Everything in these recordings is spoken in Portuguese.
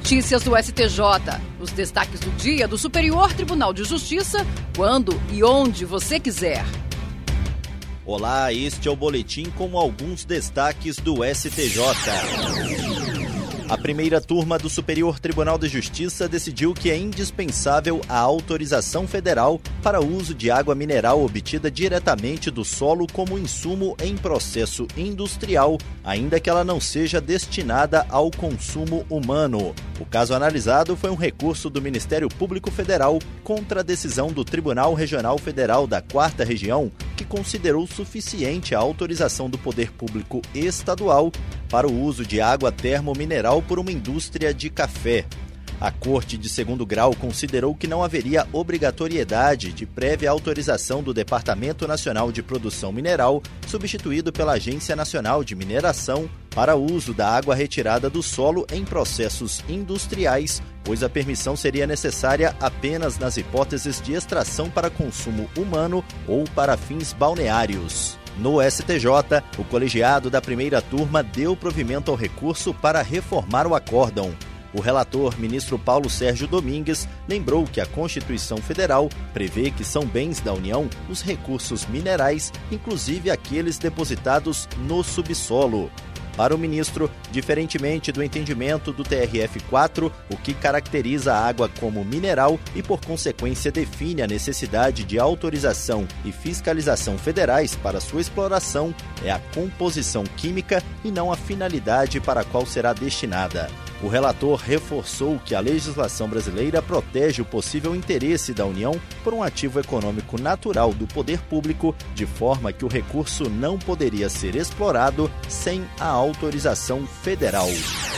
Notícias do STJ. Os destaques do dia do Superior Tribunal de Justiça, quando e onde você quiser. Olá, este é o boletim com alguns destaques do STJ. A primeira turma do Superior Tribunal de Justiça decidiu que é indispensável a autorização federal para o uso de água mineral obtida diretamente do solo como insumo em processo industrial, ainda que ela não seja destinada ao consumo humano. O caso analisado foi um recurso do Ministério Público Federal contra a decisão do Tribunal Regional Federal da 4ª Região, que considerou suficiente a autorização do Poder Público Estadual para o uso de água termomineral por uma indústria de café. A Corte de Segundo Grau considerou que não haveria obrigatoriedade de prévia autorização do Departamento Nacional de Produção Mineral, substituído pela Agência Nacional de Mineração, para uso da água retirada do solo em processos industriais, pois a permissão seria necessária apenas nas hipóteses de extração para consumo humano ou para fins balneários. No STJ, o colegiado da primeira turma deu provimento ao recurso para reformar o acórdão. O relator, ministro Paulo Sérgio Domingues, lembrou que a Constituição Federal prevê que são bens da União os recursos minerais, inclusive aqueles depositados no subsolo. Para o ministro, diferentemente do entendimento do TRF4, o que caracteriza a água como mineral e, por consequência, define a necessidade de autorização e fiscalização federais para sua exploração é a composição química e não a finalidade para a qual será destinada. O relator reforçou que a legislação brasileira protege o possível interesse da União por um ativo econômico natural do poder público, de forma que o recurso não poderia ser explorado sem a autorização federal.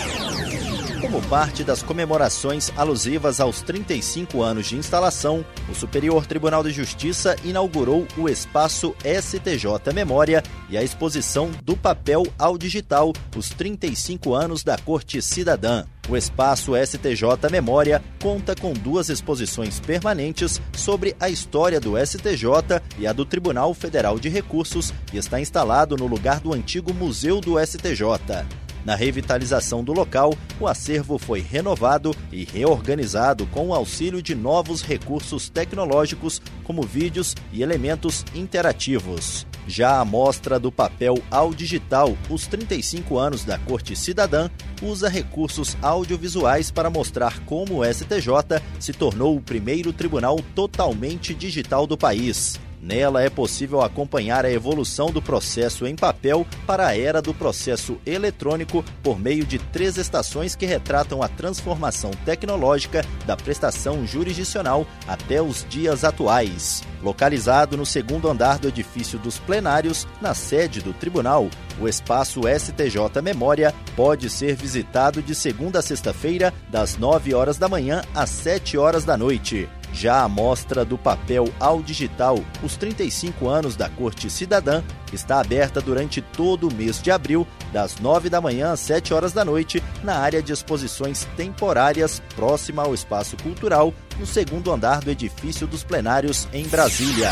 Como parte das comemorações alusivas aos 35 anos de instalação, o Superior Tribunal de Justiça inaugurou o espaço STJ Memória e a exposição do papel ao digital, os 35 anos da Corte Cidadã. O espaço STJ Memória conta com 2 exposições permanentes sobre a história do STJ e a do Tribunal Federal de Recursos e está instalado no lugar do antigo Museu do STJ. Na revitalização do local, o acervo foi renovado e reorganizado com o auxílio de novos recursos tecnológicos, como vídeos e elementos interativos. Já a mostra do papel ao digital, os 35 anos da Corte Cidadã, usa recursos audiovisuais para mostrar como o STJ se tornou o primeiro tribunal totalmente digital do país. Nela é possível acompanhar a evolução do processo em papel para a era do processo eletrônico por meio de 3 estações que retratam a transformação tecnológica da prestação jurisdicional até os dias atuais. Localizado no 2º andar do edifício dos plenários, na sede do tribunal, o espaço STJ Memória pode ser visitado de segunda a sexta-feira, das 9 horas da manhã às 7 horas da noite. Já a mostra do papel ao digital, os 35 anos da Corte Cidadã, está aberta durante todo o mês de abril, das 9 da manhã às 7 horas da noite, na área de exposições temporárias, próxima ao Espaço Cultural, no 2º andar do edifício dos plenários, em Brasília.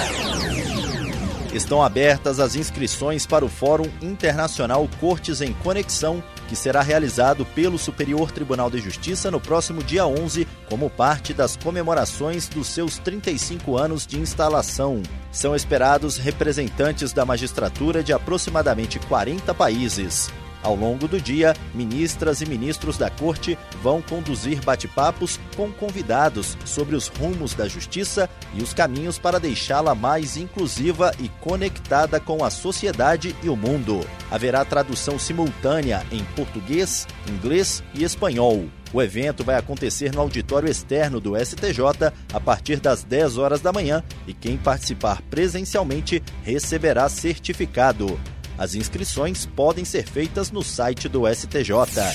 Estão abertas as inscrições para o Fórum Internacional Cortes em Conexão, que será realizado pelo Superior Tribunal de Justiça no próximo dia 11, como parte das comemorações dos seus 35 anos de instalação. São esperados representantes da magistratura de aproximadamente 40 países. Ao longo do dia, ministras e ministros da Corte vão conduzir bate-papos com convidados sobre os rumos da justiça e os caminhos para deixá-la mais inclusiva e conectada com a sociedade e o mundo. Haverá tradução simultânea em português, inglês e espanhol. O evento vai acontecer no auditório externo do STJ a partir das 10 horas da manhã e quem participar presencialmente receberá certificado. As inscrições podem ser feitas no site do STJ.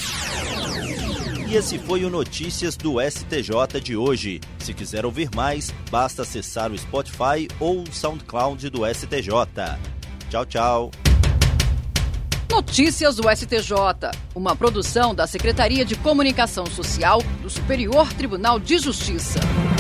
E esse foi o Notícias do STJ de hoje. Se quiser ouvir mais, basta acessar o Spotify ou o SoundCloud do STJ. Tchau, tchau. Notícias do STJ, uma produção da Secretaria de Comunicação Social do Superior Tribunal de Justiça.